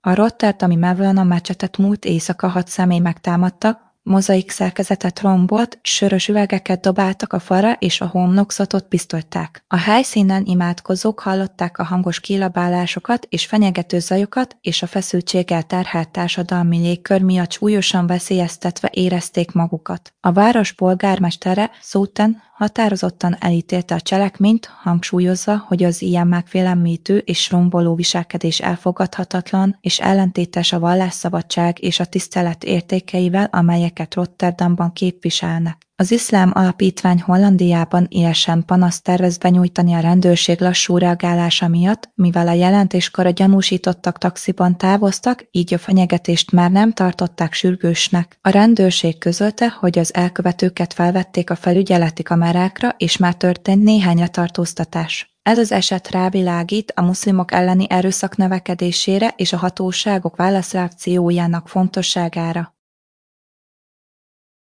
A rotterdami Mevlana mecsetet múlt éjszaka 6 személy megtámadta, mozaik szerkezetet rombolt, sörös üvegeket dobáltak a falra és a homlokzatot pisztolták. A helyszínen imádkozók hallották a hangos kiabálásokat és fenyegető zajokat, és a feszültséggel terhelt társadalmi légkör miatt súlyosan veszélyeztetve érezték magukat. A város polgármestere, Sultan, határozottan elítélte a cselekményt, hangsúlyozva, hogy az ilyen megfélemlítő és romboló viselkedés elfogadhatatlan és ellentétes a vallásszabadság és a tisztelet értékeivel, amelyeket Rotterdamban képviselnek. Az iszlám alapítvány Hollandiában élesen panaszt tervez benyújtani a rendőrség lassú reagálása miatt, mivel a jelentéskor a gyanúsítottak taxiban távoztak, így a fenyegetést már nem tartották sürgősnek. A rendőrség közölte, hogy az elkövetőket felvették a felügyeleti kamerákra, és már történt néhány letartóztatás. Ez az eset rávilágít a muszlimok elleni erőszak növekedésére és a hatóságok válaszreakciójának fontosságára.